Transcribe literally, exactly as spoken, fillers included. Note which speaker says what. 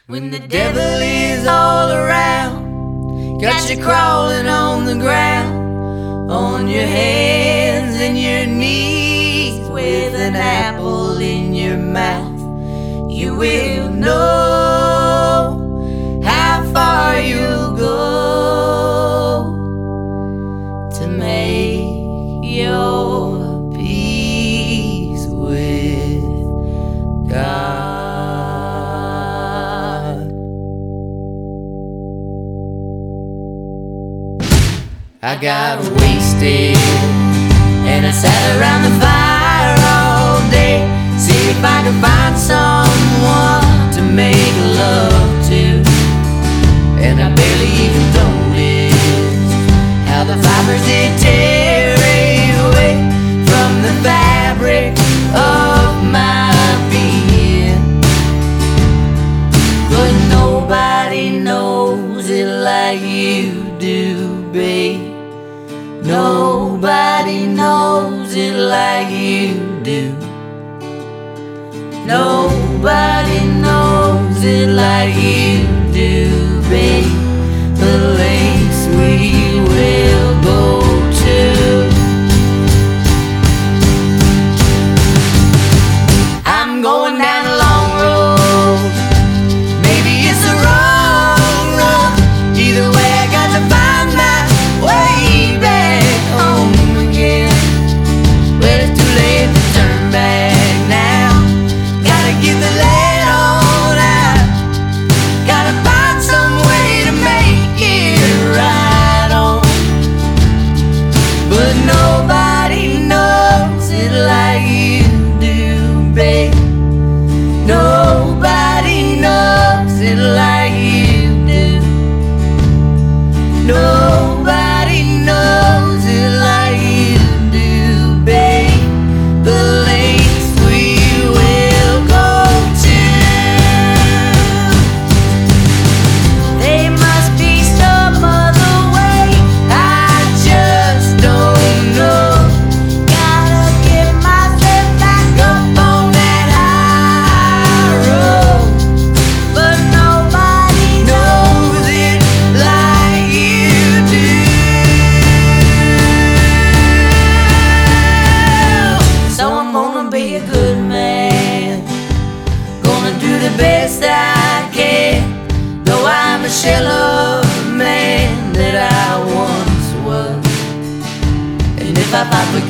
Speaker 1: When the devil is all around, got you crawling on the ground, on your hands and your knees, with an apple in your mouth, you will know how far you'll go to make your peace with God. I got wasted and I sat around the fire all day, see if I could find someone to make love to. And I barely even noticed how the fibers they tear away from the fabric of my being. But nobody knows it like you do, babe. Nobody knows it like you do. Nobody knows it like you do, babe. The lengths we will go to. I'm going down a long road. Maybe it's the wrong road. Either way, I got to find my way back home again. Well, it's too late to turn back now. Gotta get the lead on out. Gotta find some way to make it right on. But nobody knows it like you do, babe. Nobody knows it like you do. Nobody knows it like you do, babe. The lengths we will go to. They must be some other way, I just don't know. Gotta get myself back up on that high road. But nobody knows it like you do. So I'm gonna be a good man, gonna do the best I can, though I'm a shell of the man that I once was. And if I fight for